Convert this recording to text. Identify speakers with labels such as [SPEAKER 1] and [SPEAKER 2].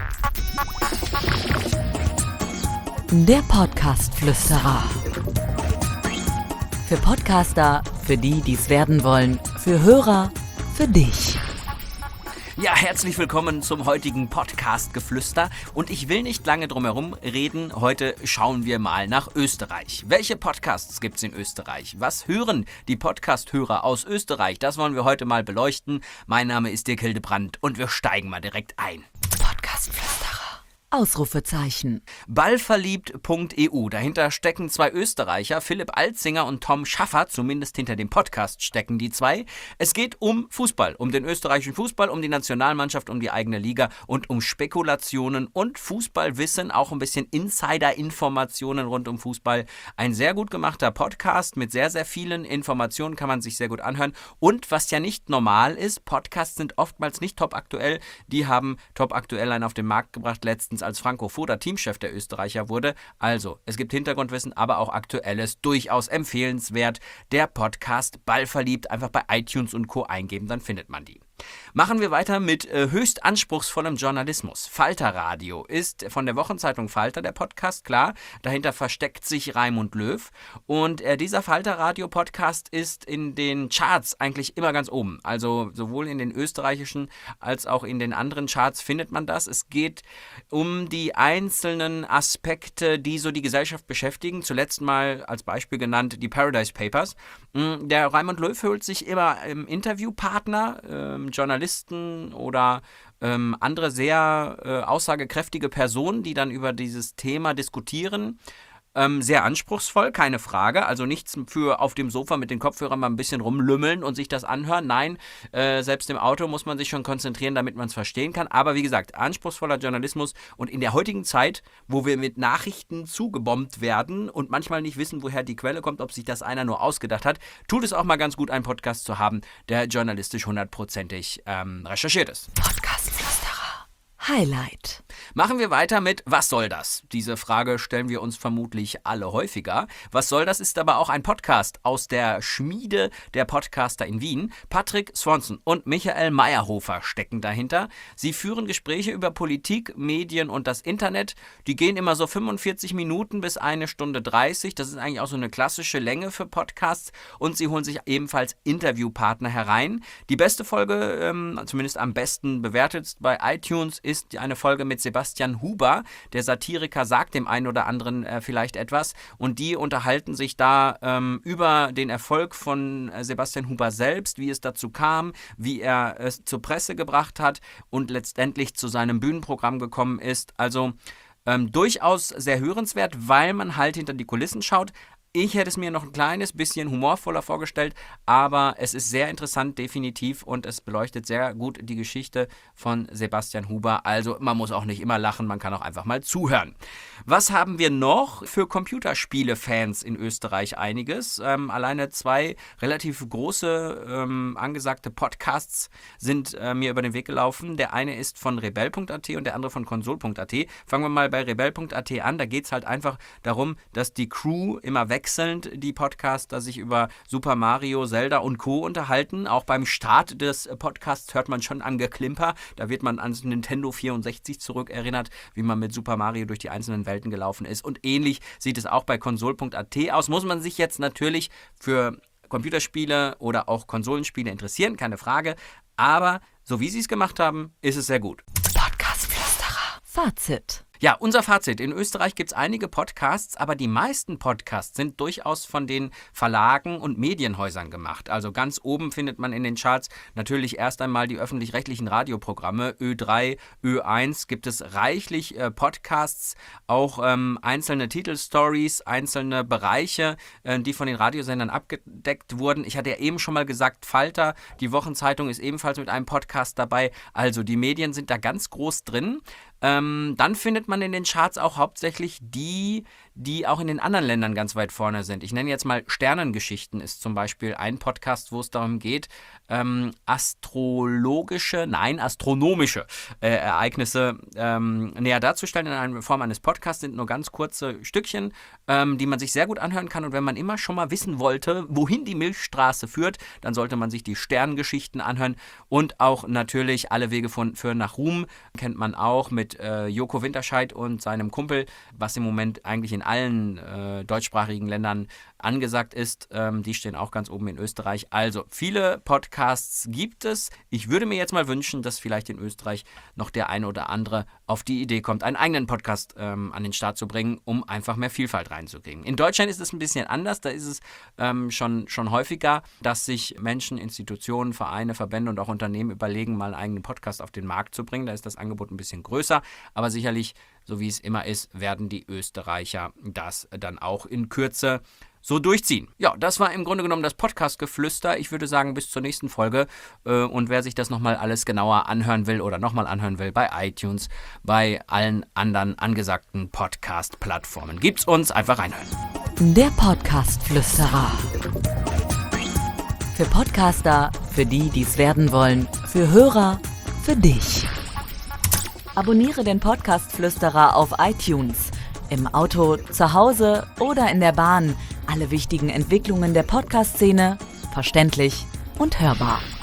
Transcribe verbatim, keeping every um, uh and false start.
[SPEAKER 1] Der Podcast-Flüsterer. Für Podcaster, für die, die es werden wollen, für Hörer, für dich.
[SPEAKER 2] Ja, herzlich willkommen zum heutigen Podcast-Geflüster und ich will nicht lange drum herum reden. Heute schauen wir mal nach Österreich. Welche Podcasts gibt's in Österreich? Was hören die Podcast-Hörer aus Österreich? Das wollen wir heute mal beleuchten. Mein Name ist Dirk Hildebrandt und wir steigen mal direkt ein.
[SPEAKER 1] Podcast-Flüsterer. Ausrufezeichen.
[SPEAKER 2] Ballverliebt punkt e u. Dahinter stecken zwei Österreicher, Philipp Alzinger und Tom Schaffer, zumindest hinter dem Podcast stecken die zwei. Es geht um Fußball, um den österreichischen Fußball, um die Nationalmannschaft, um die eigene Liga und um Spekulationen und Fußballwissen, auch ein bisschen Insider-Informationen rund um Fußball. Ein sehr gut gemachter Podcast mit sehr, sehr vielen Informationen, kann man sich sehr gut anhören. Und was ja nicht normal ist, Podcasts sind oftmals nicht top aktuell. Die haben top aktuell einen auf den Markt gebracht, letztens als Franco Foda Teamchef der Österreicher wurde. Also, es gibt Hintergrundwissen, aber auch Aktuelles, durchaus empfehlenswert. Der Podcast Ballverliebt, einfach bei iTunes und Co. eingeben, dann findet man die. Machen wir weiter mit äh, höchst anspruchsvollem Journalismus. Falter Radio ist von der Wochenzeitung Falter der Podcast, klar. Dahinter versteckt sich Raimund Löw. Und äh, dieser Falter Radio Podcast ist in den Charts eigentlich immer ganz oben. Also sowohl in den österreichischen als auch in den anderen Charts findet man das. Es geht um die einzelnen Aspekte, die so die Gesellschaft beschäftigen. Zuletzt mal als Beispiel genannt die Paradise Papers. Der Raimund Löw holt sich immer ähm, Interviewpartner, ähm, Journalisten oder ähm, andere sehr äh, aussagekräftige Personen, die dann über dieses Thema diskutieren. Ähm, sehr anspruchsvoll, keine Frage. Also nichts für auf dem Sofa mit den Kopfhörern mal ein bisschen rumlümmeln und sich das anhören. Nein, äh, selbst im Auto muss man sich schon konzentrieren, damit man es verstehen kann. Aber wie gesagt, anspruchsvoller Journalismus. Und in der heutigen Zeit, wo wir mit Nachrichten zugebombt werden und manchmal nicht wissen, woher die Quelle kommt, ob sich das einer nur ausgedacht hat, tut es auch mal ganz gut, einen Podcast zu haben, der journalistisch hundertprozentig ähm, recherchiert ist.
[SPEAKER 1] Podcast-Flüsterer. Highlight.
[SPEAKER 2] Machen wir weiter mit Was soll das? Diese Frage stellen wir uns vermutlich alle häufiger. Was soll das ist aber auch ein Podcast aus der Schmiede der Podcaster in Wien. Patrick Swanson und Michael Meyerhofer stecken dahinter. Sie führen Gespräche über Politik, Medien und das Internet. Die gehen immer so fünfundvierzig Minuten bis eine Stunde dreißig. Das ist eigentlich auch so eine klassische Länge für Podcasts. Und sie holen sich ebenfalls Interviewpartner herein. Die beste Folge, ähm, zumindest am besten bewertet bei iTunes, ist eine Folge mit Sebastian Huber. Der Satiriker sagt dem einen oder anderen äh, vielleicht etwas und die unterhalten sich da ähm, über den Erfolg von äh, Sebastian Huber selbst, wie es dazu kam, wie er es zur Presse gebracht hat und letztendlich zu seinem Bühnenprogramm gekommen ist. Also ähm, durchaus sehr hörenswert, weil man halt hinter die Kulissen schaut. Ich hätte es mir noch ein kleines bisschen humorvoller vorgestellt, aber es ist sehr interessant, definitiv, und es beleuchtet sehr gut die Geschichte von Sebastian Huber. Also man muss auch nicht immer lachen, man kann auch einfach mal zuhören. Was haben wir noch? Für Computerspiele-Fans in Österreich einiges. Ähm, alleine zwei relativ große, ähm, angesagte Podcasts sind äh, mir über den Weg gelaufen. Der eine ist von rebell punkt a t und der andere von konsol punkt a t. Fangen wir mal bei rebell punkt a t an. Da geht es halt einfach darum, dass die Crew immer weg wechselnd die Podcaster sich über Super Mario, Zelda und Co. unterhalten. Auch beim Start des Podcasts hört man schon an Geklimper. Da wird man an Nintendo vierundsechzig zurückerinnert, wie man mit Super Mario durch die einzelnen Welten gelaufen ist. Und ähnlich sieht es auch bei konsol punkt a t aus. Muss man sich jetzt natürlich für Computerspiele oder auch Konsolenspiele interessieren, keine Frage. Aber so wie sie es gemacht haben, ist es sehr gut.
[SPEAKER 1] Podcast-Flüsterer. Fazit.
[SPEAKER 2] Ja, unser Fazit. In Österreich gibt es einige Podcasts, aber die meisten Podcasts sind durchaus von den Verlagen und Medienhäusern gemacht. Also ganz oben findet man in den Charts natürlich erst einmal die öffentlich-rechtlichen Radioprogramme. Ö drei, Ö eins gibt es reichlich äh, Podcasts, auch ähm, einzelne Titelstories, einzelne Bereiche, äh, die von den Radiosendern abgedeckt wurden. Ich hatte ja eben schon mal gesagt, Falter, die Wochenzeitung ist ebenfalls mit einem Podcast dabei. Also die Medien sind da ganz groß drin. Ähm, dann findet man in den Charts auch hauptsächlich die, die auch in den anderen Ländern ganz weit vorne sind. Ich nenne jetzt mal Sternengeschichten ist zum Beispiel ein Podcast, wo es darum geht, ähm, astrologische, nein, astronomische äh, Ereignisse ähm, näher darzustellen in einer Form eines Podcasts. Sind nur ganz kurze Stückchen, ähm, die man sich sehr gut anhören kann. Und wenn man immer schon mal wissen wollte, wohin die Milchstraße führt, dann sollte man sich die Sternengeschichten anhören. Und auch natürlich Alle Wege von, führen nach Ruhm, kennt man auch mit äh, Joko Winterscheid und seinem Kumpel, was im Moment eigentlich in allen äh, deutschsprachigen Ländern angesagt ist. Ähm, die stehen auch ganz oben in Österreich. Also viele Podcasts gibt es. Ich würde mir jetzt mal wünschen, dass vielleicht in Österreich noch der eine oder andere auf die Idee kommt, einen eigenen Podcast ähm, an den Start zu bringen, um einfach mehr Vielfalt reinzukriegen. In Deutschland ist es ein bisschen anders. Da ist es ähm, schon, schon häufiger, dass sich Menschen, Institutionen, Vereine, Verbände und auch Unternehmen überlegen, mal einen eigenen Podcast auf den Markt zu bringen. Da ist das Angebot ein bisschen größer. Aber sicherlich, so wie es immer ist, werden die Österreicher das dann auch in Kürze so durchziehen. Ja, das war im Grunde genommen das Podcast-Geflüster. Ich würde sagen, bis zur nächsten Folge. Äh, und wer sich das nochmal alles genauer anhören will oder nochmal anhören will, bei iTunes, bei allen anderen angesagten Podcast-Plattformen, gibt's uns. Einfach reinhören.
[SPEAKER 1] Der Podcast-Flüsterer. Für Podcaster, für die, die es werden wollen, für Hörer, für dich. Abonniere den Podcast-Flüsterer auf iTunes. Im Auto, zu Hause oder in der Bahn. Alle wichtigen Entwicklungen der Podcast-Szene verständlich und hörbar.